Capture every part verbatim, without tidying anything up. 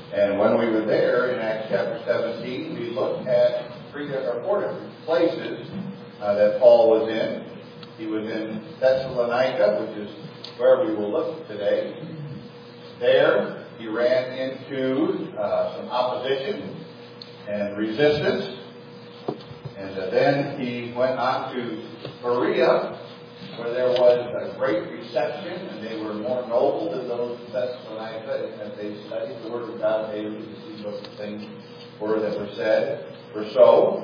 And when we were there in Acts chapter seventeen, we looked at three or four different places uh, that Paul was in. He was in Thessalonica, which is where we will look today. There, he ran into uh, some opposition and resistance. And uh, then he went on to Berea, where there was a great reception, and they were more noble than those in Thessalonica, as they studied the Word of God daily to see what the things were that were said were so.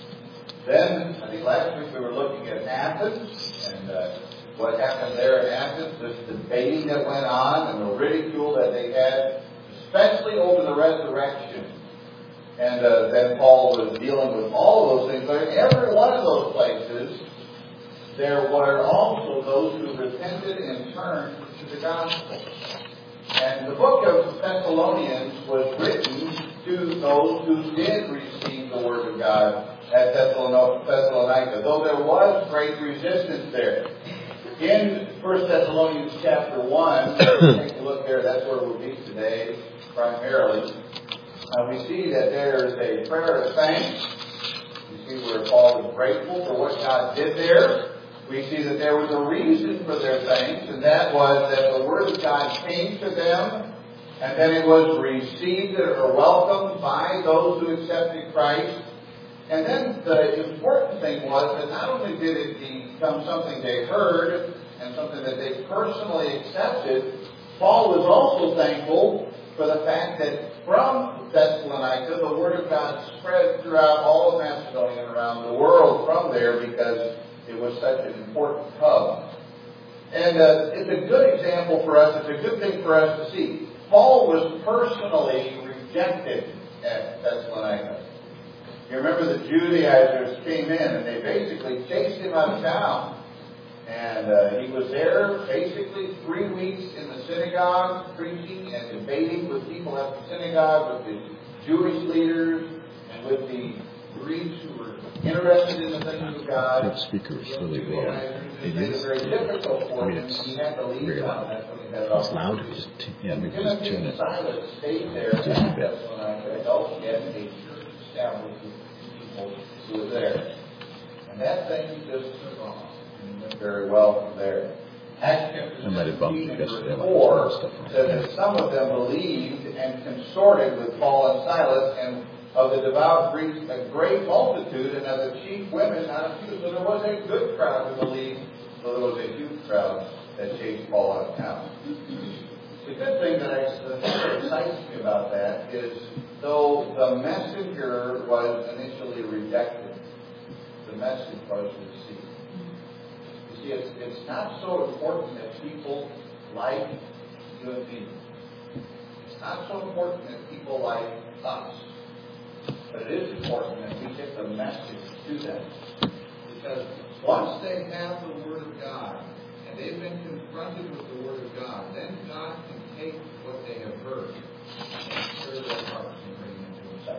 Then, I think last week we were looking at Athens, and uh, what happened there in Athens, this debating that went on, and the ridicule that they had, especially over the resurrection. And uh, then Paul was dealing with all of those things. But in every one of those places, there were also those who repented and turned to the gospel. And the book of Thessalonians was written to those who did receive the Word of God at Thessalonica, though there was great resistance there. In First Thessalonians chapter one, take a look there, that's where we'll be today, primarily. Uh, we see that there is a prayer of thanks. We see where Paul is grateful for what God did there. We see that there was a reason for their thanks, and that was that the Word of God came to them, and then it was received or welcomed by those who accepted Christ. And then the important thing was that not only did it become something they heard and something that they personally accepted, Paul was also thankful for the fact that from Thessalonica, the Word of God spread throughout all of Macedonia and around the world from there because it was such an important hub. And uh, it's a good example for us. It's a good thing for us to see. Paul was personally rejected at Thessalonica. You remember the Judaizers came in and they basically chased him out of town. And uh, he was there basically three weeks in the synagogue preaching and debating with people at the synagogue, with the Jewish leaders and with the Greeks who were interested in the things of God. That speaker is really low. It is. Very difficult for I mean, him. it's He had to leave very town. loud. That's when he had It's loud. Just t- yeah, maybe just Timothy turn and it. Silas stayed there Just a at bit. Thessalonica, helped get a church established with people who were there. And that thing just took off and went very well from there. Acts chapter I might have bumped seventeen, it yesterday. verse I four like stuff on says it. that some of them believed and consorted with Paul and Silas, and of the devout Greeks a great multitude, and of the chief women not a few. So there was a good crowd who believed, so there was a huge crowd that chased Paul out of town. The good thing that, I, that excites me about that is, though the messenger was initially rejected, the message was received. You see, it's, it's not so important that people like you and me. It's not so important that people like us. But it is important that we get the message to them. Because once they have the Word of God, and they've been confronted with the Word of God, then God can take what they have heard and stir their hearts and bring them to Himself.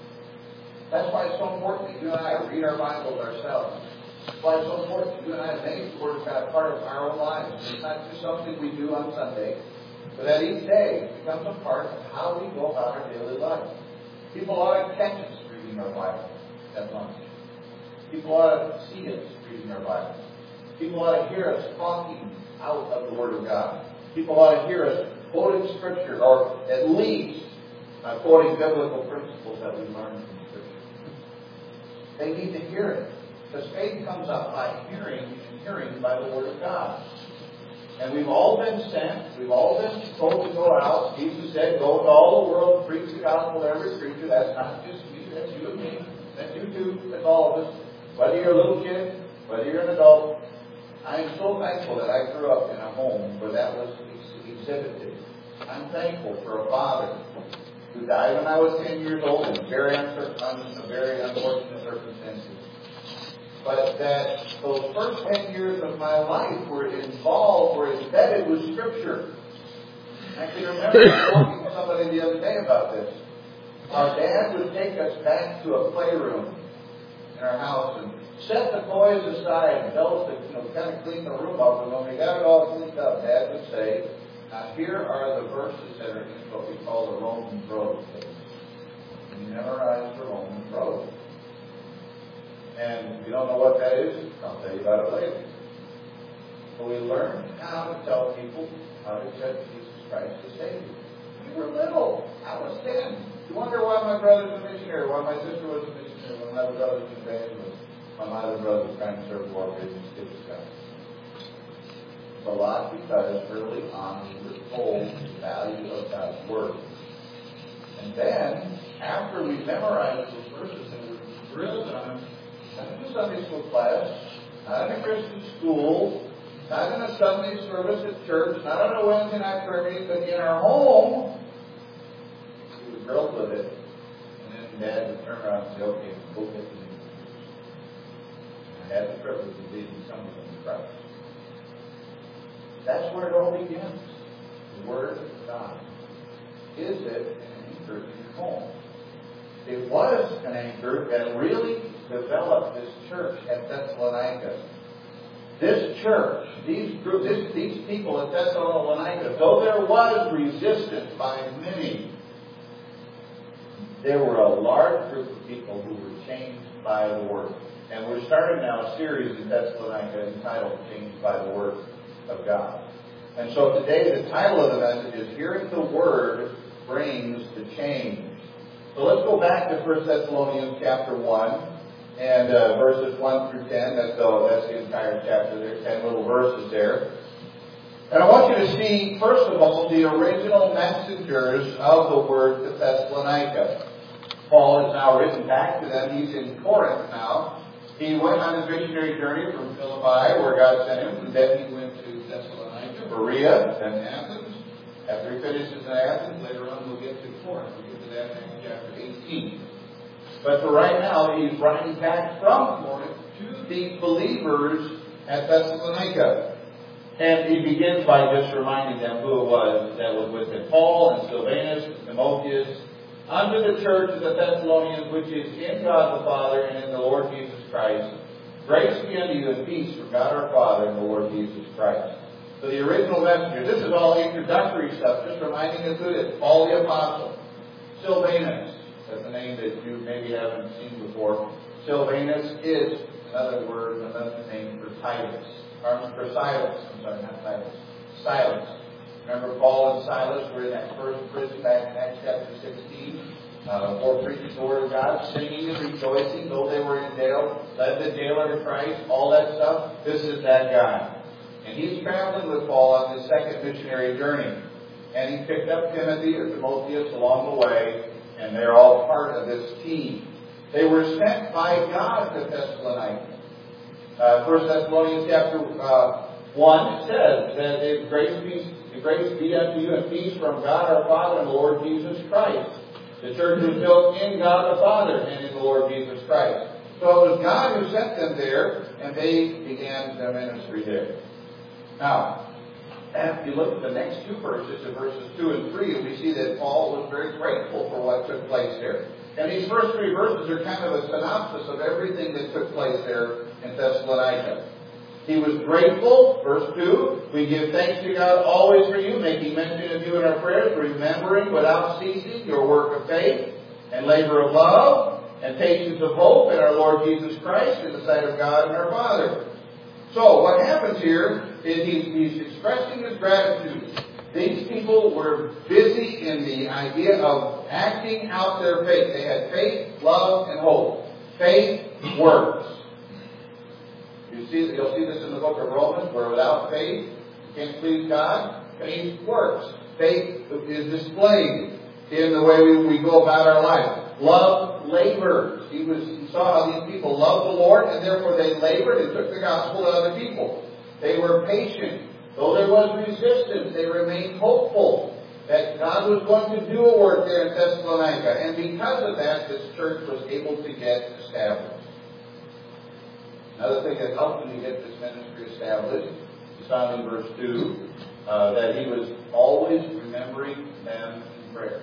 That's why it's so important that you and I read our Bibles ourselves. That's why it's so important that you and I make the Word of God part of our own lives. It's not just something we do on Sunday, but that each day becomes a part of how we go about our daily life. People ought to catch us reading our Bible at lunch. People ought to see us reading our Bible. People ought to hear us talking out of the Word of God. People ought to hear us quoting Scripture, or at least uh, quoting biblical principles that we learn from Scripture. They need to hear it. Because faith comes up by hearing, and hearing by the Word of God. And we've all been sent. We've all been told to go out. Jesus said, go to all the world, preach the gospel to every creature. That's not just me. That's you and me. That's you too. That's all of us. Whether you're a little kid, whether you're an adult. I am so thankful that I grew up in a home where that was exhibited. I'm thankful for a father who died when I was ten years old in very, un- very unfortunate circumstances. But that those first ten years of my life were involved, were embedded with Scripture. I can remember talking to somebody the other day about this. Our dad would take us back to a playroom in our house and set the toys aside and tell us to, you know, kind of clean the room up. And when we got it all cleaned up, Dad would say, now here are the verses that are in what we call the Roman road. that is? I'll tell you about it later. So we learned how to tell people how to accept Jesus Christ as Savior. We were little. I was ten. You wonder why my brother's a missionary, why my sister was a missionary, why my other brother's an evangelist, why my other brother's trying to serve the Lord in his kids' God. It's a lot because early on we were told the value of God's Word. And then, after we memorized those verses and we drilled on them, not in a Sunday school class, not in a Christian school, not in a Sunday service at church, not on a Wednesday night prayer meeting, but in our home, we would grilled with it. And then Dad would turn around and say, okay, go get the new ones. And I had the privilege of leading some of them to Christ. That's where it all begins. The Word of God. Is it an anchor in your home? It was an anchor that really developed this church at Thessalonica. This church, these group, this, these people at Thessalonica, though there was resistance by many, there were a large group of people who were changed by the Word. And we're starting now a series in Thessalonica entitled Changed by the Word of God. And so today the title of the message is Hearing the Word Brings the Change. So let's go back to First Thessalonians chapter one. And uh, verses one through ten, that's the, that's the entire chapter there, ten little verses there. And I want you to see, first of all, the original messengers of the Word to Thessalonica. Paul has now written back to them. He's in Corinth now. He went on his missionary journey from Philippi, where God sent him, and then he went to Thessalonica, Berea, then Athens. After he finishes in Athens, later on we'll get to Corinth. We'll get to that in chapter eighteen. But for right now, he's writing back from Corinth to these believers at Thessalonica. And he begins by just reminding them who it was that was with him. Paul and Silvanus and Timotheus, unto the church of the Thessalonians, which is in God the Father and in the Lord Jesus Christ. Grace be unto you and peace from God our Father and the Lord Jesus Christ. So the original messenger, this is all introductory stuff, just reminding us who it is. Paul the Apostle, Silvanus. That's a name that you maybe haven't seen before. Silvanus is another word, another name for Titus. Or for Silas. I'm sorry, not Titus. Silas. Remember Paul and Silas were in that first prison back in Acts chapter sixteen. Uh, for preaching the Word of God, singing and rejoicing, though they were in jail, led the jailer to Christ, all that stuff. This is that guy. And he's traveling with Paul on his second missionary journey. And he picked up Timothy or Timotheus along the way. And they're all part of this team. They were sent by God to Thessalonica. Uh, First Thessalonians chapter uh, one says that the grace be, the grace be unto you and peace from God our Father and the Lord Jesus Christ. The church was built in God the Father and in the Lord Jesus Christ. So it was God who sent them there, and they began their ministry there. Now, if you look at the next two verses, in verses two and three, we see that Paul was very grateful for what took place there. And these first three verses are kind of a synopsis of everything that took place there in Thessalonica. He was grateful, verse two, we give thanks to God always for you, making mention of you in our prayers, remembering without ceasing your work of faith and labor of love and patience of hope in our Lord Jesus Christ in the sight of God and our Father. So what happens here is he's, he's expressing his gratitude. These people were busy in the idea of acting out their faith. They had faith, love, and hope. Faith works. You see, you'll see this in the book of Romans, where without faith, you can't please God. Faith works. Faith is displayed in the way we, we go about our life. Love labors. He was he saw how these people loved the Lord, and therefore they labored and took the gospel to other people. They were patient. Though there was resistance, they remained hopeful that God was going to do a work there in Thessalonica. And because of that, this church was able to get established. Another thing that helped him to get this ministry established is found in verse two, uh, that he was always remembering them in prayer.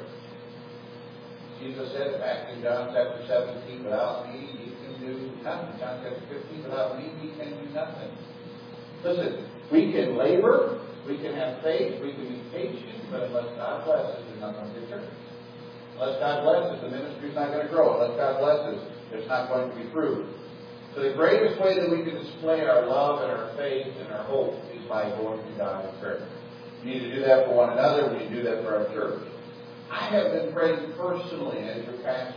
Jesus said back in John chapter seventeen, without me you can do nothing. John chapter fifteen, without me you can do nothing. Listen, we can labor, we can have faith, we can be patient, but unless God blesses, there's not going to be a church. Unless God blesses, the ministry's not going to grow. Unless God blesses, there's not going to be fruit. So the greatest way that we can display our love and our faith and our hope is by going to God in prayer. We need to do that for one another. We need to do that for our church. I have been praying personally as your pastor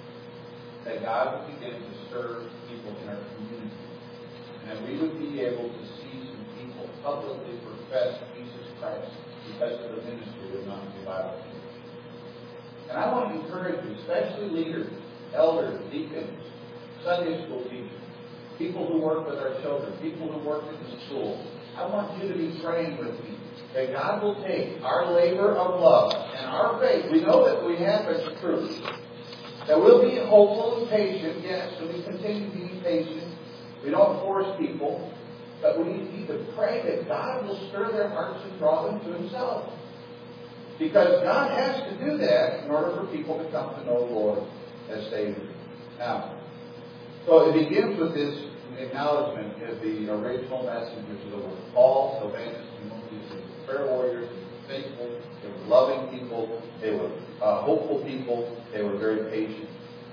that God would begin to stir people in our community, and that we would be able to see some people publicly profess Jesus Christ because of the ministry of Mountain View Bible Church. And I want to encourage you, especially leaders, elders, deacons, Sunday school teachers, people who work with our children, people who work in the school. I want you to be praying with me that God will take our labor of love and our faith. We know that we have its truth. That we'll be hopeful and patient, yes, and we continue to be patient. We don't force people, but we need to pray that God will stir their hearts and draw them to Himself. Because God has to do that in order for people to come to know the Lord as Savior. Now, so it begins with this acknowledgement of the original messengers of the Word. Paul, Silvanus, Timothy, they were prayer warriors, they were faithful, they were loving people, they were uh, hopeful people, they were very patient.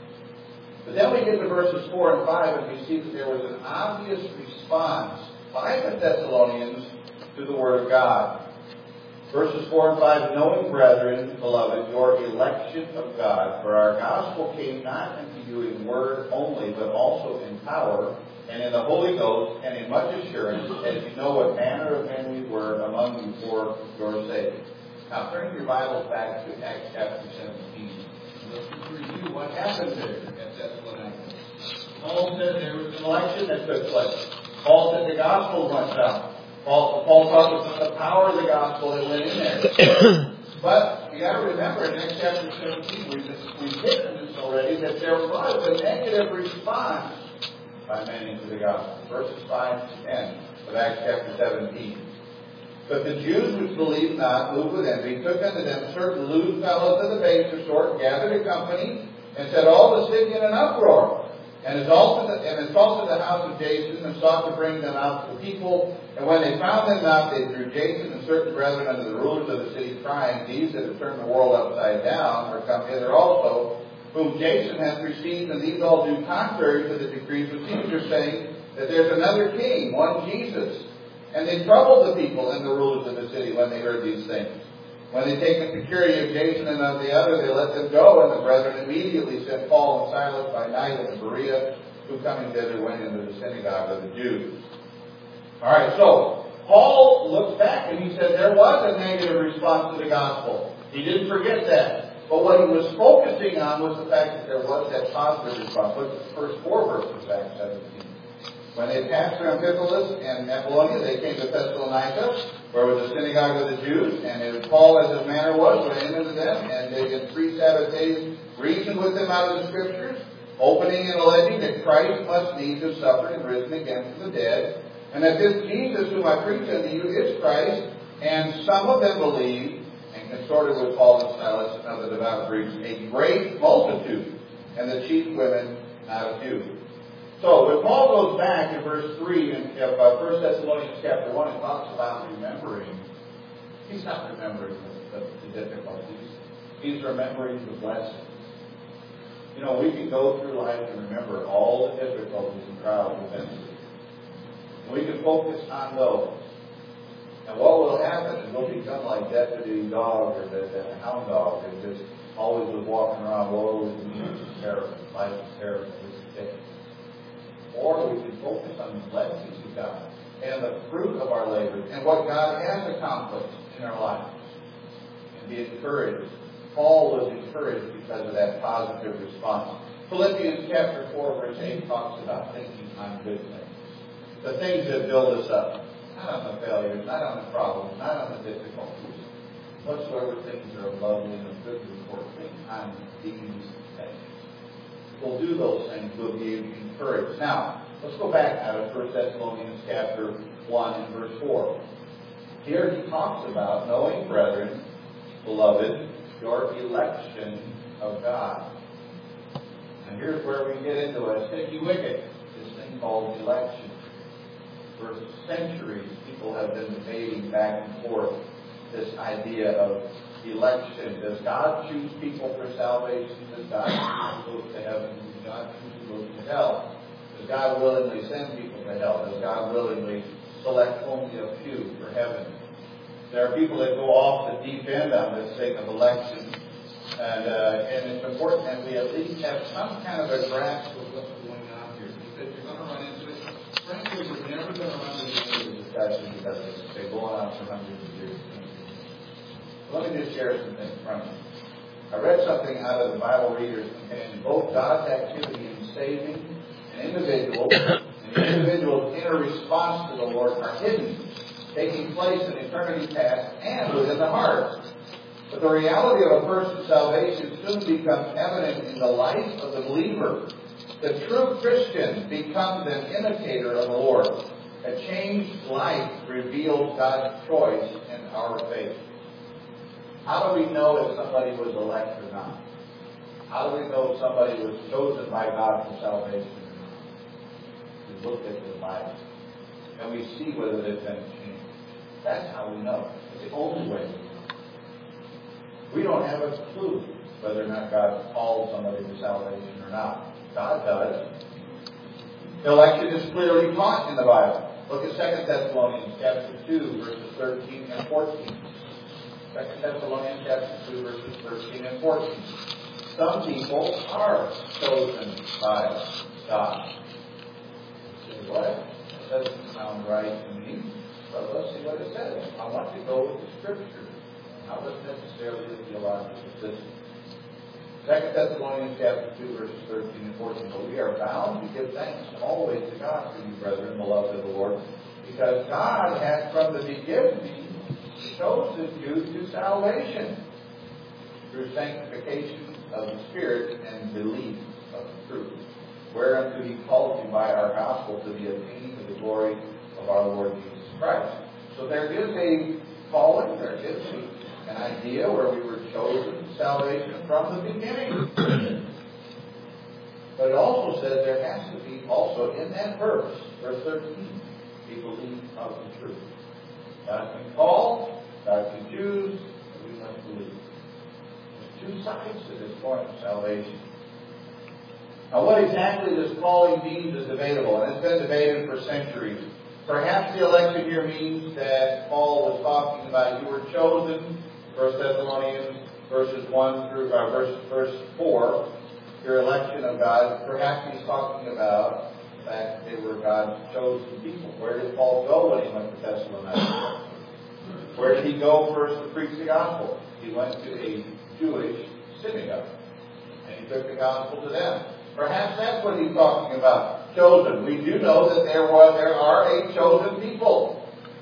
But then we get to verses four and five, and we see that there was an obvious response by the Thessalonians to the Word of God. Verses four and five, knowing, brethren, beloved, your election of God, for our gospel came not unto you in word only, but also in power, and in the Holy Ghost, and in much assurance, as you know what manner of men we were among you for your sake. Now, turn your Bibles back to Acts chapter seventeen. Let's review what happened there at Thessalonica. Paul said there was an election that took place. Paul said the gospel went out. Paul, Paul talked about the power of the gospel that went in there. But you got to remember in Acts chapter seventeen, we've, we've hit on this already, that there was a negative response by many to the gospel. Verses five to ten of Acts chapter seventeen. But the Jews which believed not, moved with envy, took unto them certain lewd fellows of the baser sort, gathered a company, and set all the city in an uproar. And assaulted the, and assaulted the house of Jason, and sought to bring them out to the people. And when they found them not, they drew Jason and certain brethren unto the rulers of the city, crying, These that have turned the world upside down are come hither also, whom Jason hath received, and these all do contrary to the decrees of Caesar, saying that there's another king, one Jesus. And they troubled the people and the rulers of the city when they heard these things. When they taken security of Jason and of the other, they let them go, and the brethren immediately sent Paul and Silas by night into Berea, who coming thither went into the synagogue of the Jews. All right, so Paul looks back and he said there was a negative response to the gospel. He didn't forget that. But what he was focusing on was the fact that there was that positive response. Look at the first four verses of Acts seventeen. When they passed through Amphipolis and Apollonia, they came to Thessalonica, where was the synagogue of the Jews, and as Paul, as his manner was, went in unto them, and they in three Sabbath days reasoned with them out of the Scriptures, opening and alleging that Christ must needs have suffered and risen again from the dead, and that this Jesus whom I preach unto you is Christ. And some of them believed, and consorted with Paul and Silas and other devout Greeks, a great multitude, and the chief women not a few. So, when Paul goes back in verse three in uh, First Thessalonians chapter one and talks about remembering, he's not remembering the, the, the difficulties. He's remembering the blessings. You know, we can go through life and remember all the difficulties and trials and events. We can focus on those. And what will happen is we'll become like Deputy Dog or the, the Hound Dog that just always was walking around, woe is me, it's terrible, life is terrible, this is it. Or we can focus on the blessings of God and the fruit of our labor and what God has accomplished in our lives and be encouraged. Paul was encouraged because of that positive response. Philippians chapter four verse eight talks about thinking on good things. The things that build us up. Not on the failures, not on the problems, not on the difficulties. Whatsoever things are lovely and of good report, think on these things. We'll do those things, we'll be encouraged. Now, let's go back now to First Thessalonians chapter one and verse four. Here he talks about, knowing, brethren, beloved, your election of God. And here's where we get into a sticky wicket, this thing called election. For centuries, people have been debating back and forth this idea of election. Does God choose people for salvation? Does God choose who goes to heaven? Does God choose who goes to hell? Does God willingly send people to hell? Does God willingly select only a few for heaven? There are people that go off the deep end on this thing of election. And, uh, and it's important that we at least have some kind of a grasp of what's going on here. Because you're going to run into it. Frankly, you're never going to run into the discussion because it's been going on for hundreds of years. Let me just share some things from you. I read something out of the Bible Reader's Companion. Both God's activity in saving an individual and the individual's inner response to the Lord are hidden, taking place in eternity past and within the heart. But the reality of a person's salvation soon becomes evident in the life of the believer. The true Christian becomes an imitator of the Lord. A changed life reveals God's choice in our faith. How do we know if somebody was elect or not? How do we know if somebody was chosen by God for salvation or not? We look at the Bible and we see whether there's been a change. That's how we know. It's the only way we know. We don't have a clue whether or not God called somebody to salvation or not. God does. The election is clearly taught in the Bible. Look at Second Thessalonians chapter two, verses thirteen and fourteen. Second Thessalonians chapter two, verses thirteen and fourteen. Some people are chosen by God. You say, what? That doesn't sound right to me. But let's see what it says. I want to go with the Scripture. Not necessarily the theological system. Second Thessalonians chapter two, verses thirteen and fourteen. But we are bound to give thanks always to God for you, brethren, beloved of the Lord, because God has from the beginning chosen you to salvation through sanctification of the Spirit and belief of the truth, whereunto He called you by our gospel to the attaining of the glory of our Lord Jesus Christ. So there is a calling, there is a an idea where we were chosen to salvation from the beginning. But it also says there has to be also in that verse, verse thirteen, a belief of the truth. God can call, God can choose, but we must believe. There's two sides to this point of salvation. Now what exactly this calling means is debatable, and it's been debated for centuries. Perhaps the election here means that Paul was talking about you were chosen, First Thessalonians verses one through uh, verse verse four, your election of God. Perhaps he's talking about the fact that they were God's chosen people. Where did Paul go when he went to Thessalonica? Where did he go first to preach the gospel? He went to a Jewish synagogue, and he took the gospel to them. Perhaps that's what he's talking about. Chosen. We do know that there was there are a chosen people.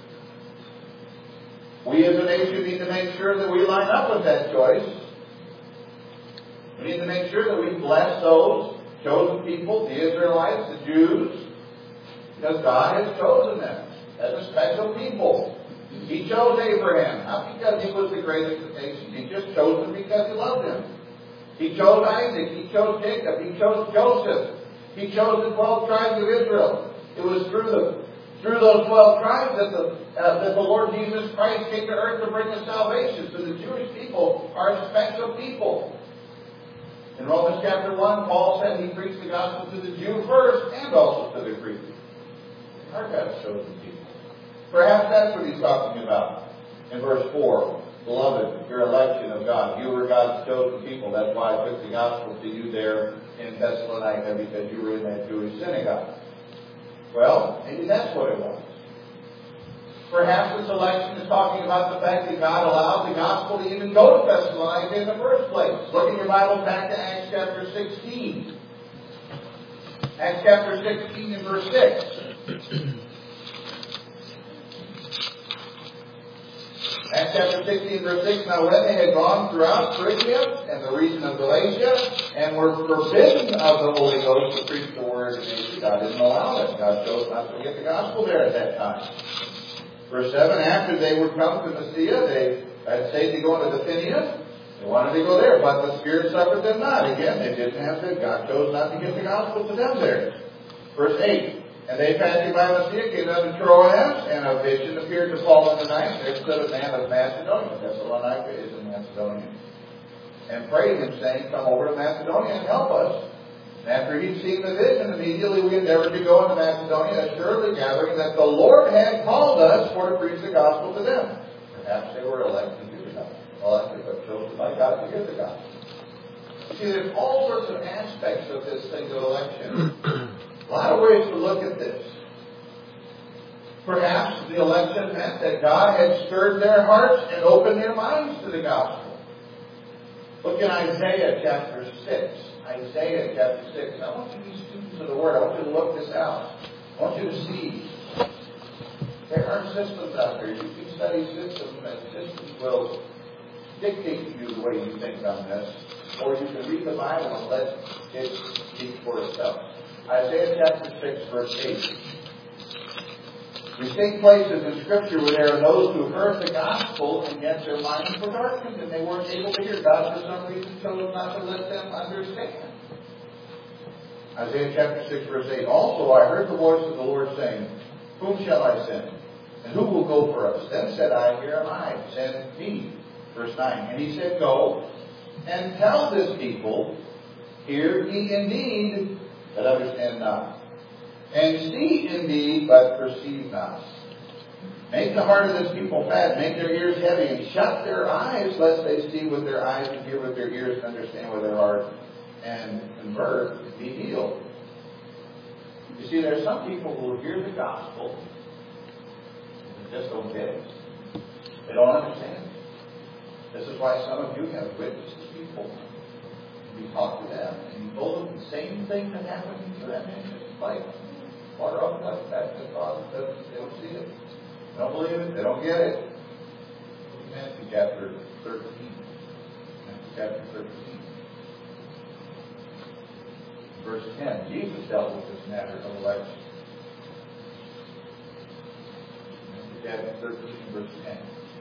We as a nation need to make sure that we line up with that choice. We need to make sure that we bless those chosen people, the Israelites, the Jews, because God has chosen them as a special people. He chose Abraham, not because he was the greatest of nations. He just chose him because he loved him. He chose Isaac. He chose Jacob. He chose Joseph. He chose the twelve tribes of Israel. It was through the through those twelve tribes that the Uh, that the Lord Jesus Christ came to earth to bring us salvation. So the Jewish people are a special people. In Romans chapter one, Paul said he preached the gospel to the Jew first and also to the Greek. Our God's chosen people. Perhaps that's what he's talking about in verse four. Beloved, your election of God. You were God's chosen people. That's why I took the gospel to you there in Thessalonica, because you were in that Jewish synagogue. Well, maybe that's what it was. Perhaps this election is talking about the fact that God allowed the gospel to even go to Thessalonica in the first place. Look in your Bible back to Acts chapter sixteen. Acts chapter sixteen and verse six. Acts chapter sixteen, verse six. Now when they had gone throughout Phrygia and the region of Galatia, and were forbidden of the Holy Ghost to preach the word in Asia, God didn't allow it. God chose not to get the gospel there at that time. Verse seven, after they were come to Mysia, they had stayed to go into Bithynia. They wanted to go there, but the Spirit suffered them not. Again, they didn't have to. God chose not to get the gospel to them there. Verse eight, and they passing by Mysia, came down to Troas, and a vision appeared to Paul in the night. There stood a man of Macedonia. Thessalonica is in Macedonia. And prayed him, saying, come over to Macedonia and help us. And after he'd seen the vision, immediately we endeavored to go into Macedonia, assuredly gathering that the Lord had called us for to preach the gospel to them. Perhaps they were elected to hear the gospel. Elected, but chosen by God to hear the gospel. See, there's all sorts of aspects of this thing of election. A lot of ways to look at this. Perhaps the election meant that God had stirred their hearts and opened their minds to the gospel. Look in Isaiah chapter six. Isaiah chapter six. I want you to be students of the Word. I want you to look this out. I want you to see. There are systems out there. You can study systems, and systems will dictate to you the way you think on this. Or you can read the Bible and let it speak for itself. Isaiah chapter six, verse eight. We see places in Scripture where there are those who heard the gospel and yet their minds were darkened and they weren't able to hear. God, for some reason, chose not to let them understand. Isaiah chapter six, verse eight. Also I heard the voice of the Lord saying, Whom shall I send? And who will go for us? Then said I, Here am I, send me. Verse nine. And he said, Go and tell this people, Hear ye indeed, but understand not. And see indeed, but perceive not. Make the heart of this people fat, make their ears heavy, and shut their eyes, lest they see with their eyes and hear with their ears and understand with their heart, and convert and be healed. You see, there are some people who will hear the gospel and just don't get it. They don't understand it. This is why some of you have witnessed to people. You talk to them, and you told them the same thing that happened to them, and it's like water up like that. They don't see it. They don't believe it. They don't get it. Matthew chapter thirteen. Matthew chapter thirteen. Verse ten. Jesus dealt with this matter of election. Matthew chapter thirteen, verse ten.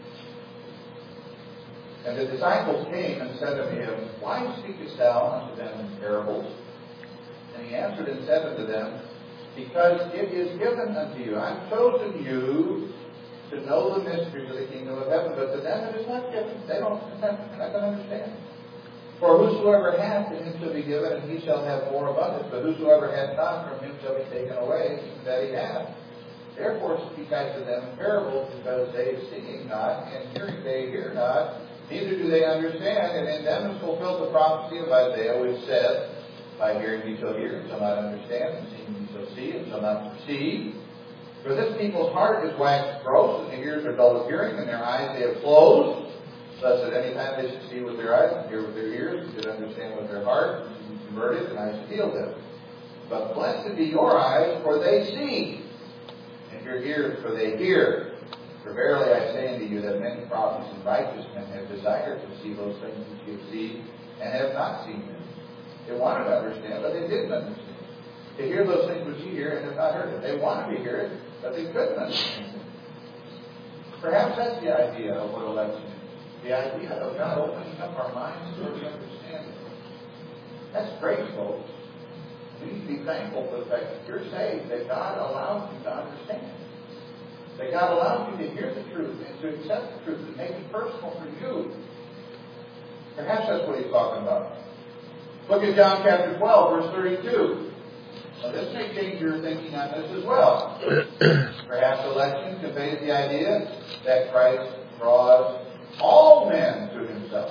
And the disciples came and said unto him, Why speakest thou unto them in parables? And he answered and said unto them, Because it is given unto you. I've chosen you to know the mysteries of the kingdom of heaven, but to them it is not given. They don't, they're not going to understand. For whosoever hath, to him shall be given, and he shall have more abundance. But whosoever hath not, from him shall be taken away that he hath. Therefore speak I to them in parables, because they seeing not, and hearing they hear not, neither do they understand. And in them is fulfilled the prophecy of Isaiah, which saith, By hearing ye shall hear, and shall not understand, and seeing ye shall see, and shall not perceive. For this people's heart is waxed gross, and their ears are dull of hearing, and their eyes they have closed, thus at any time they should see with their eyes, and hear with their ears, and should understand with their heart, and should be converted, and I should heal them. But blessed be your eyes, for they see, and your ears, for they hear. For verily I say unto you that many prophets and righteous men have desired to see those things which you have seen, and have not seen them. They wanted to understand, but they didn't understand. To hear those things which you hear and have not heard it. They wanted to hear it, but they couldn't understand it. Perhaps that's the idea of what election is. The idea of God opening up our minds so we understand it. That's great, folks. We need to be thankful for the fact that you're saved, that God allows you to understand. That God allows you to hear the truth and to accept the truth and make it personal for you. Perhaps that's what he's talking about. Look at John chapter twelve, verse thirty-two. Now this may change your thinking on this as well. Perhaps election conveys the idea that Christ draws all men to himself.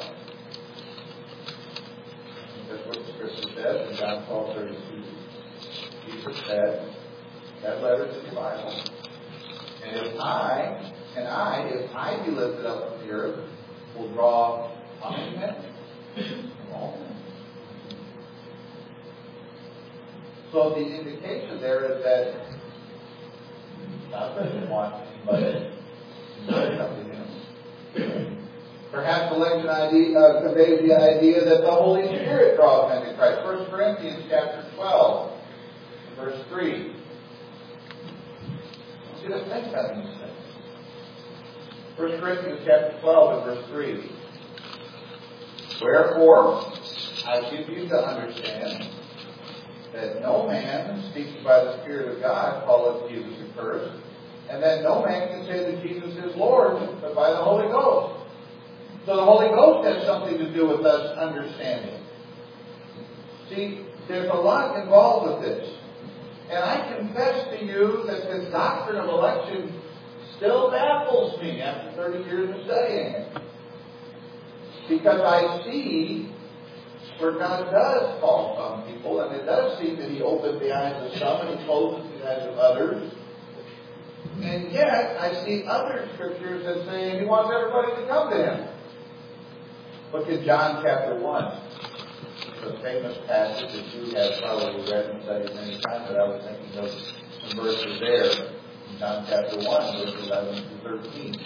That's what the scripture says in John twelve, thirty-two. Jesus said, that letter to the Bible. And if I, and I, if I be lifted up from the earth, will draw how many men? All men. So the indication there is that God doesn't want anybody to come to him. Perhaps election idea uh, conveys the idea that the Holy Spirit draws men to Christ. First Corinthians chapter twelve, verse three. See, let's think about these things. First Corinthians chapter twelve and verse three. Wherefore, I give you to understand that no man, speaking by the Spirit of God, calleth Jesus accursed, and that no man can say that Jesus is Lord, but by the Holy Ghost. So the Holy Ghost has something to do with us understanding. See, There's a lot involved with this. And I confess to you that this doctrine of election still baffles me after thirty years of studying it. Because I see where God does call some people, and it does seem that He opens the eyes of some and He closes the eyes of others. And yet, I see other scriptures that say He wants everybody to come to Him. Look at John chapter one. It's a famous passage that you have probably read and studied many times, but I was thinking of some verses there in John chapter one, verses eleven through thirteen.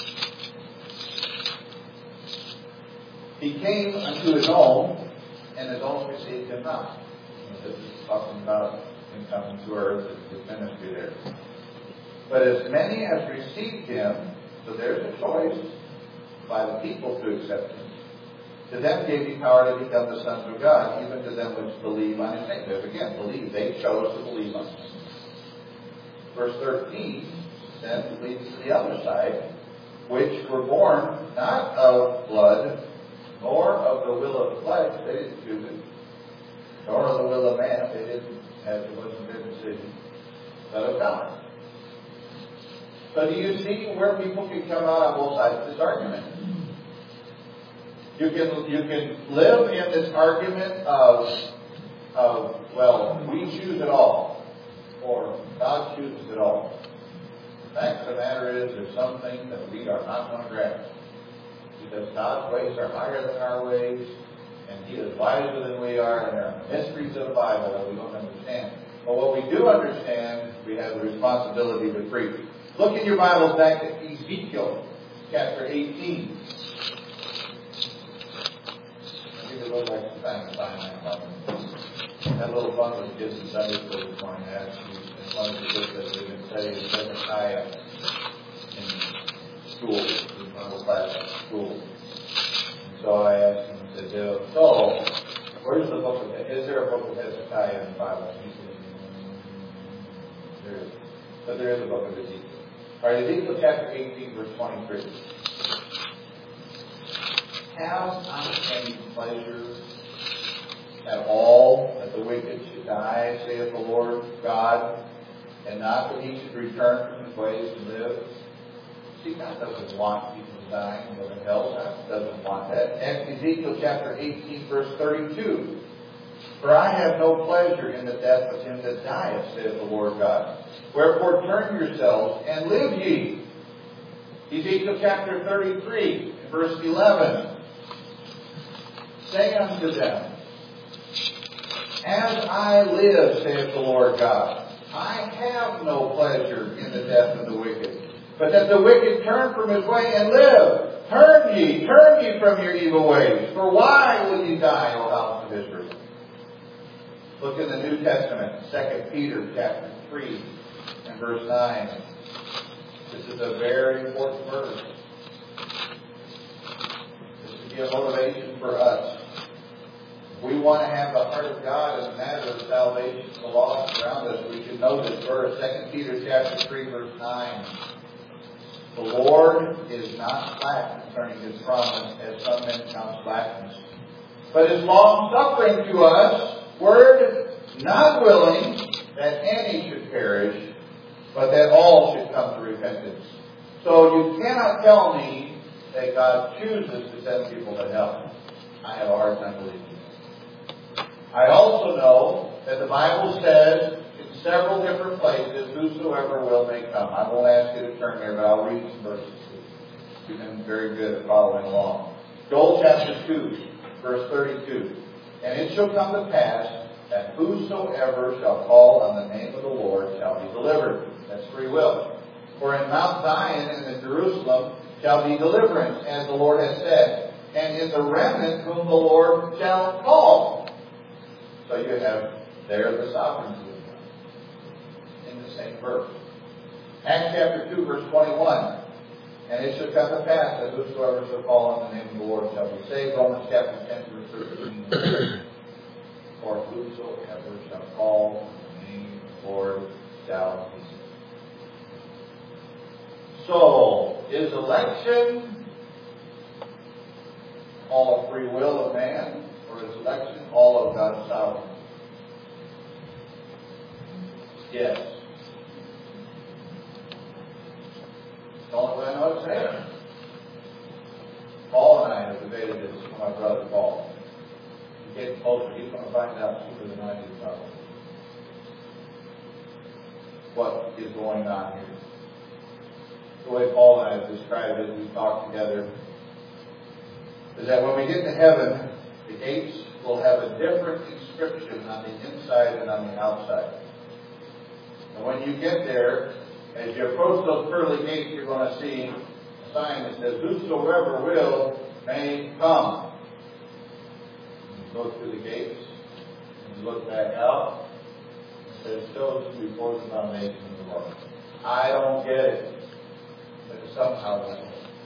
He came unto His own, and His own received Him not. And this is talking about Him coming to earth and His ministry there. But as many as received Him, so there's a choice by the people to accept Him. To them gave He power to become the sons of God, even to them which believe on His name. There's again, believe. They chose to believe on Him. Verse thirteen then leads to the other side, which were born not of blood, nor of the will of the flesh, they didn't choose it, nor of the will of man, they didn't have, it wasn't their decision, but of God. So do you see where people can come out on both sides of this argument? You can you can live in this argument of, of well, we choose it all, or God chooses it all. The fact of the matter is, there's some things that we are not going to grasp. Because God's ways are higher than our ways, and He is wiser than we are, and there are mysteries of the Bible that we don't understand. But what we do understand, we have the responsibility to preach. Look in your Bibles back to Ezekiel chapter eighteen. I'll give you a little extra time to find that Bible. Had a little fun with kids in Sunday school this morning. I asked you, and one of the books that we've been studying is Hezekiah in school, in Bible class at school. And so I asked him, I said, so, where's the book of, is there a book of Hezekiah in the Bible? He said, there is. But there is a book of Ezekiel. All right, Ezekiel chapter eighteen, verse twenty-three. Have I any pleasure at all that the wicked should die, saith the Lord God, and not that he should return from his ways and live? See, God doesn't want people dying and go to hell. God doesn't want that. And Ezekiel chapter eighteen, verse thirty-two. For I have no pleasure in the death of him that dieth, saith the Lord God. Wherefore turn yourselves and live ye. Ezekiel chapter thirty-three, verse eleven. Say unto them, as I live, saith the Lord God, I have no pleasure in the death of the wicked, but that the wicked turn from his way and live. Turn ye, turn ye from your evil ways. For why will ye die, O house of Israel? Look in the New Testament, Second Peter chapter three and verse nine. This is a very important verse. This should be a motivation for us. We want to have the heart of God in the matter of salvation for the lost around us. We should know this verse, Second Peter chapter three, verse nine. The Lord is not slack concerning His promise, as some men count slackness, but is long suffering to us, word, not willing that any should perish, but that all should come to repentance. So you cannot tell me that God chooses to send people to hell. I have a hard time believing it. I also know that the Bible says in several different places, whosoever will may come. I won't ask you to turn there, but I'll read some verses. You've been very good at following along. Joel chapter two, verse thirty-two. And it shall come to pass that whosoever shall call on the name of the Lord shall be delivered. That's free will. For in Mount Zion and in Jerusalem shall be deliverance, as the Lord has said, and in the remnant whom the Lord shall call. So you have there the sovereignty of God in the same verse. Acts chapter two, verse twenty-one. And it shall come to pass that whosoever shall call on the name of the Lord shall be saved. Romans chapter ten, verse thirteen. For whosoever shall call on the name of the Lord shall be saved. So, is election all of free will of man, or is election all of God's sovereignty? Yes. The only way I know to say it. Paul and I have debated this with my brother Paul. He's getting closer. He's going to find out sooner than I do probably what is going on here. The way Paul and I have described it, we talked together, is that when we get to heaven, the gates will have a different inscription on the inside and on the outside. And when you get there, as you approach those pearly gates, you're going to see a sign that says, "Whosoever will may come." You go through the gates, and you look back out, it says, "Chosen before the foundation of the world." I don't get it, but somehow I know.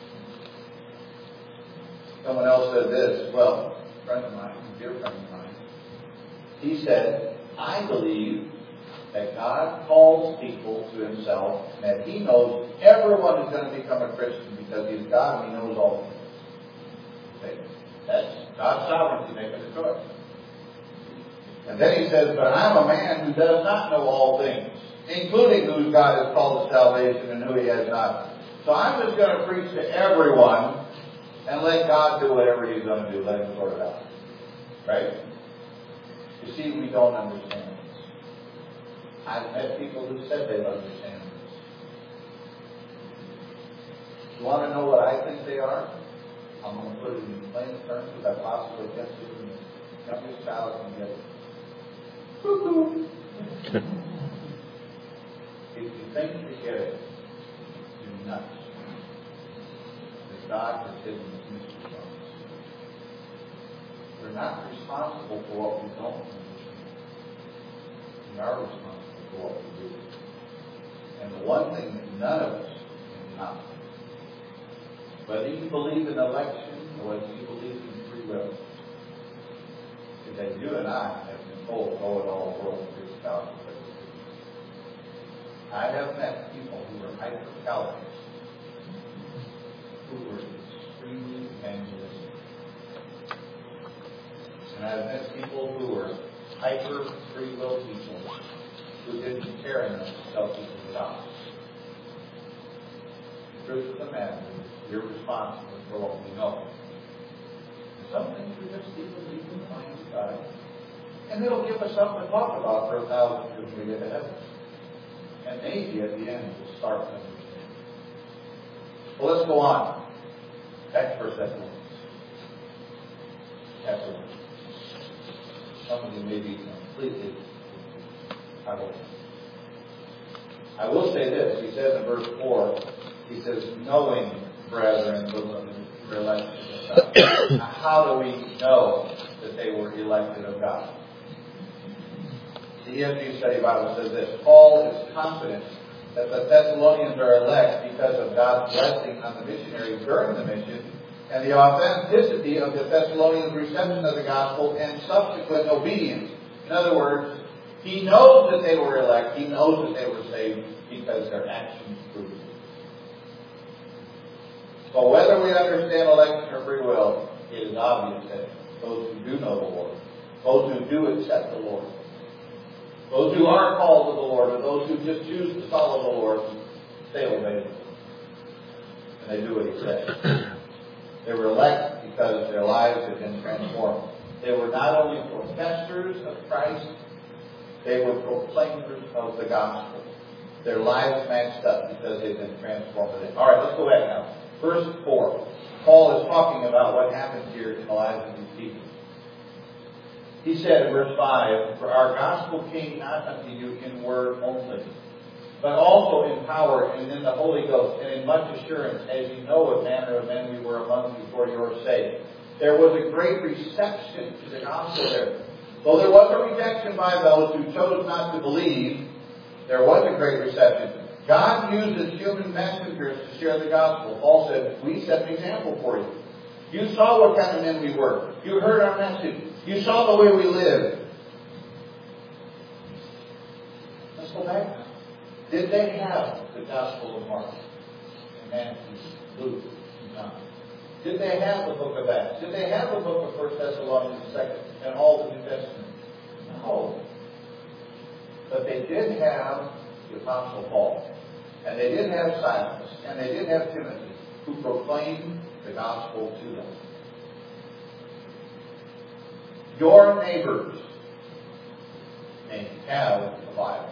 Someone else said this, well, a friend of mine, a dear friend of mine, he said, "I believe that God calls people to Himself, and that He knows everyone is going to become a Christian because He's God and He knows all things." Okay? That's God's sovereignty making the choice. And then he says, "But I'm a man who does not know all things, including who God has called to salvation and who He has not. So I'm just going to preach to everyone and let God do whatever He's going to do. Let Him sort it out." Right? You see, we don't understand this. I've met people who said they understand this. You want to know what I think they are? I'm going to put it in plain terms as I possibly can to you. The youngest child can get it. Cuckoo. If you think you get it, you're nuts. Because God has given us mystery from us. We're not responsible for what we don't understand. We are responsible for what we do. And the one thing that none of us can not, whether you believe in election or whether you believe in free will, is that you and I have been told, "Go in all the world and preach the gospel." I have met people who were hyper-Calvinists, who were extremely evangelistic. And I've met people who were hyper-free will people who didn't care enough to tell people the gospel. The truth of the matter is, you're responsible for what we know. And some things we just need to leave in the mind of God. And it'll give us something to talk about for a thousand years when we get to heaven. And maybe at the end we'll start to understand. Well, let's go on. Back to First Thessalonians. Chapter one. Some of you may be completely I will. I will say this. He says in verse four, he says, "Knowing, brethren, beloved, your election of God." How do we know that they were elected of God? The E S V Study Bible says this: "Paul is confident that the Thessalonians are elect because of God's blessing on the missionaries during the mission and the authenticity of the Thessalonians' reception of the gospel and subsequent obedience." In other words, he knows that they were elect. He knows that they were saved because their actions proved it. So whether we understand election or free will, it is obvious that those who do know the Lord, those who do accept the Lord, those who are called to the Lord, or those who just choose to follow the Lord, they obey Him. And they do what He says. They were elect because their lives had been transformed. They were not only professors of Christ, they were proclaimers of the gospel. Their lives matched up because they've been transformed. All right, let's go back now. Verse four. Paul is talking about what happens here in the lives of these people. He said in verse five, "For our gospel came not unto you in word only, but also in power and in the Holy Ghost, and in much assurance, as you know what manner of men we were among you for your sake." There was a great reception to the gospel there. Though there was a rejection by those who chose not to believe, there was a great reception. God uses human messengers to share the gospel. Paul said, "We set an example for you. You saw what kind of men we were. You heard our message. You saw the way we lived." Let's go back now. Did they have the Gospel of Mark, and Matthew, Luke, and John? Did they have the book of Acts? Did they have the book of First Thessalonians, Second, and all the New Testament? No. But they did did have the Apostle Paul, and they did have Silas, and they did have Timothy, who proclaimed the gospel to them. Your neighbors may have a Bible.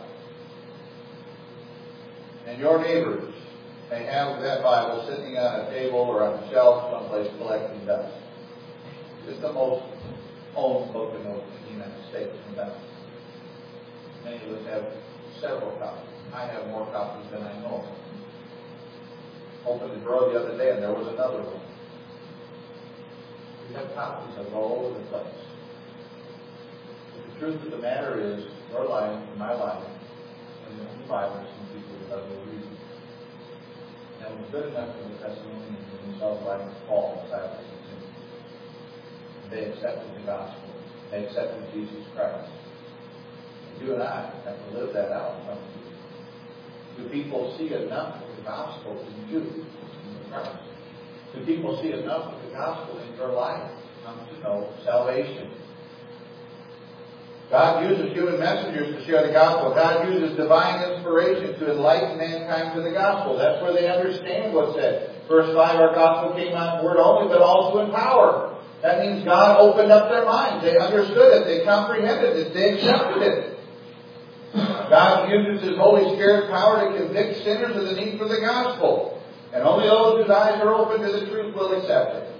And your neighbors may have that Bible sitting on a table or on a shelf someplace collecting dust. It's the most owned book in the United States. Many of us have several copies. I have more copies than I know of. Opened the drawer the other day and there was another one. We have copies of all over the place. But the truth of the matter is, your life and my life, and the only Bible, some people that will read. And it was good enough for the Thessalonians when we saw the life of Paul and Silas and Timothy. They accepted the gospel. They accepted Jesus Christ. You and I have to live that out. Do people see enough of the gospel in you, in Christ? Do people see enough of the gospel in your life to come to know salvation? God uses human messengers to share the gospel. God uses divine inspiration to enlighten mankind to the gospel. That's where they understand what's said. Verse five, our gospel came not in word only, but also in power. That means God opened up their minds. They understood it. They comprehended it. They accepted it. God uses His Holy Spirit's power to convict sinners of the need for the gospel. And only those whose eyes are open to the truth will accept it.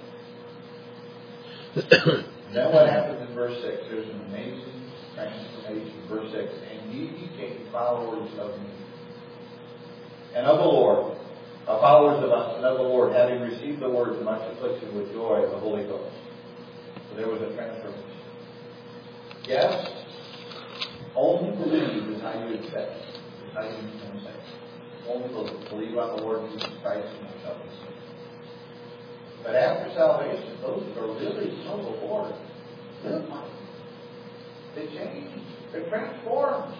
And then what happens in verse six? There's an amazing transformation. Verse six, and ye became followers of me, and of the Lord, uh, followers of us, and of the Lord, having received the word to much affliction with joy of the Holy Ghost. So there was a transformation. Yes, only believe is how you accept it. Is how you become saved. Only believe. Believe on the Lord Jesus Christ and you shall be saved. But after salvation, those who are really know the Lord live like it. They change. They're transformed.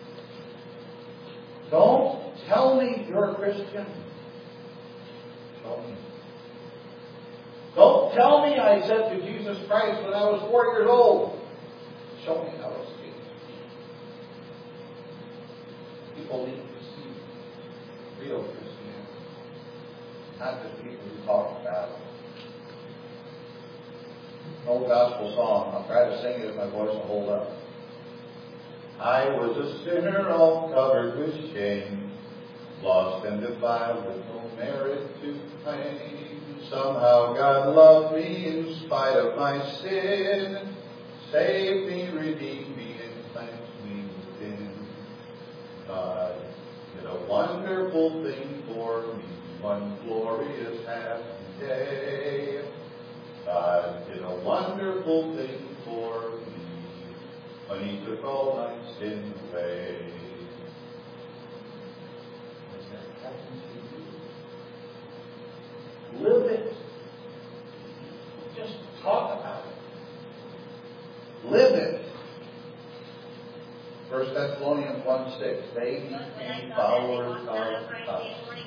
Don't tell me you're a Christian. Show me. Don't tell me I accepted Jesus Christ when I was four years old. Show me how it's changed. People need to see real Christianity, not just people who talk about it. An old gospel song. I'll try to sing it if my voice will hold up. I was a sinner all covered with shame, lost and defiled with no merit to claim. Somehow God loved me in spite of my sin, saved me, redeemed me, and cleansed me within. God did a wonderful thing for me, one glorious happy day. God did a wonderful thing for me when He took all my sin away. Has that happened to you? Live it. Just talk about it. Live it. First Thessalonians one six. They became followers of us.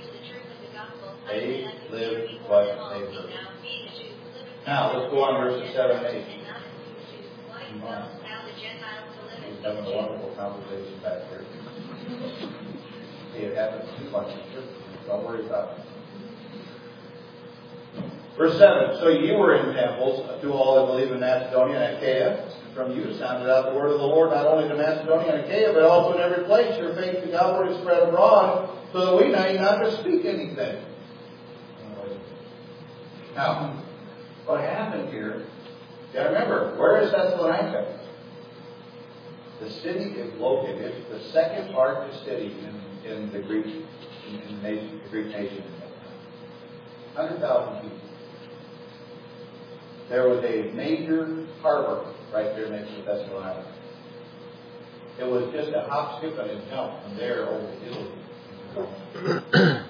They lived what they heard. Now, let's go on verses seven and eight. We're having a wonderful conversation back here. It happens too much in church. Don't worry about it. Verse seven. So ye were in temples, to all that believe in Macedonia and Achaia. From you sounded out the word of the Lord, not only to Macedonia and Achaia, but also in every place. Your faith to God is spread abroad, so that we know not to speak anything. Now, what happened here, you got to remember, where is Thessalonica? The city is located. It's the second largest city in, in the Greek in, in the, nation, the Greek nation. one hundred thousand people. There was a major harbor right there next to Thessalonica. It was just a hop, skip, and a jump from there over the hill.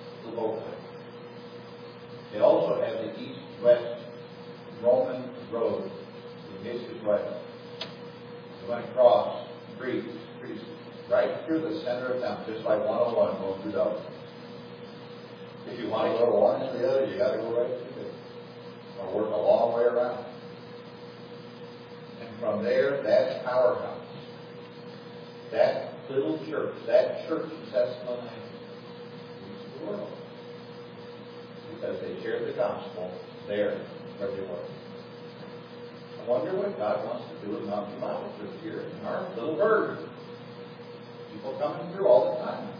They also had the east-west Roman road, the east west. They went across Greece, Greece, right through the center of town, just like one oh one going through Dublin. If you want to go to one or the other, you got to go right through it, or work a long way around. And from there, that powerhouse, that little church, that church in Thessalonica, reached the world. Because they shared the gospel there where they were. I wonder what God wants to do in Mountain Bible Church here in our little burg. People coming through all the time.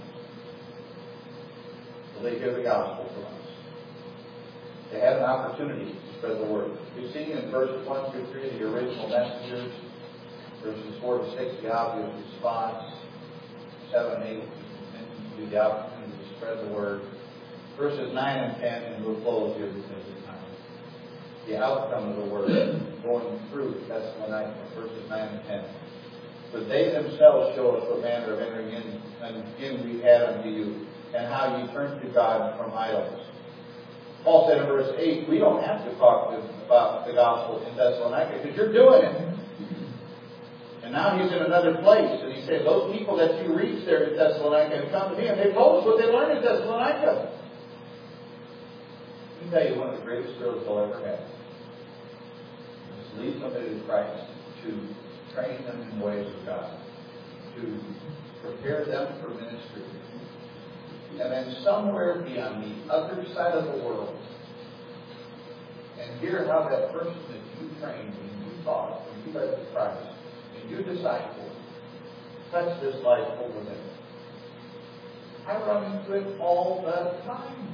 Will they hear the gospel from us? They had an opportunity to spread the word. You see in verses one through three, the original messengers. Verses four to six, the obvious response. seven and eight, mentions the opportunity to spread the word. Verses nine and ten, and we'll close here because of time. The outcome of the word going through Thessalonica, verses nine and ten. But they themselves show us what manner of entering in, and in we had unto you, and how ye turned to God from idols. Paul said in verse eight, we don't have to talk to, about the gospel in Thessalonica because you're doing it. And now he's in another place, and he said, those people that you reached there in Thessalonica have come to me, and they told us what they learned in Thessalonica. Let me tell you, one of the greatest thrills you'll ever have is to lead somebody to Christ, to train them in the ways of God, to prepare them for ministry. And then somewhere be on the other side of the world and hear how that person that you trained and you taught and you led to Christ and you discipled touched this life over there. I run into it all the time.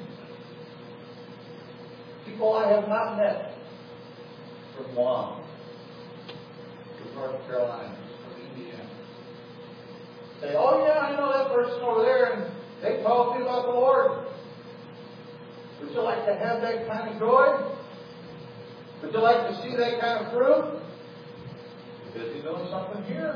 People I have not met from Guam, from North Carolina, from Indiana. Say, oh yeah, I know that person over there, and they told me about the Lord. Would you like to have that kind of joy? Would you like to see that kind of fruit? You're busy doing something here.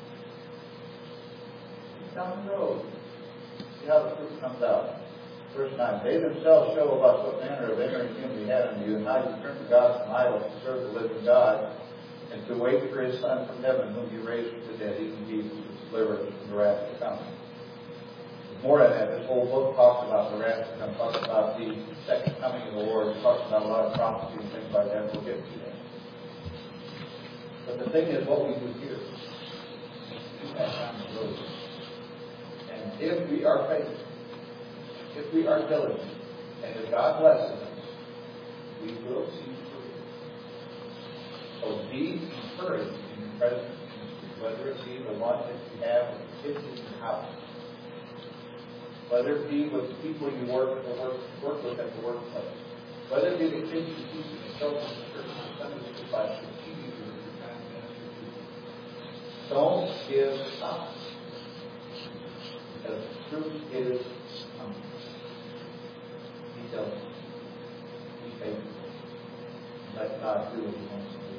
Down the road. See how the fruit comes out. Verse nine, they themselves show us what manner of entering in we had in you, and how you turned to God from idols to serve the living God, and to wait for his Son from heaven, whom you raised from the dead, even Jesus, to deliver us from the wrath to come. More than that, this whole book talks about the wrath to come, talks about the second coming of the Lord, it talks about a lot of prophecy and things like that. We'll get to that. But the thing is, what we do here, we pass down the road. And if we are faithful, if we are diligent, and if God blesses us, we will see fruit. So be encouraged in your present ministry, whether it be the one that you have with the kids in your house, whether it be with the people you work at the work, work with at the workplace, whether it be the kids you teach in the children's church, the Sunday school class, the teenagers you're trying to minister to. Don't give up. Because the truth is coming. Be diligent. Be faithful. Let God do what He wants to do.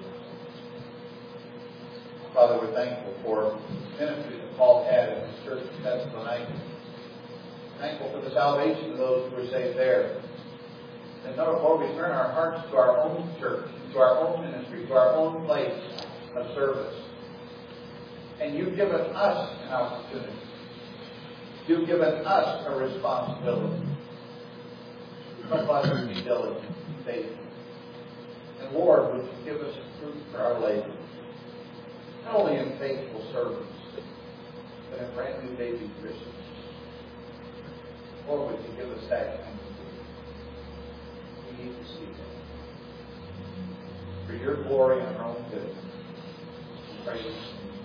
Father, we're thankful for the ministry that Paul had in his church in Thessalonica. Thankful for the salvation of those who were saved there. And Lord, we turn our hearts to our own church, to our own ministry, to our own place of service. And you've given us an opportunity. You've given us a responsibility. Help us be diligent and faithful. And Lord, would you give us fruit for our labor? Not only in faithful service, but in brand new baby Christians. Lord, would you give us that kind of fruit? We need to see that. For your glory and our own good. We pray this.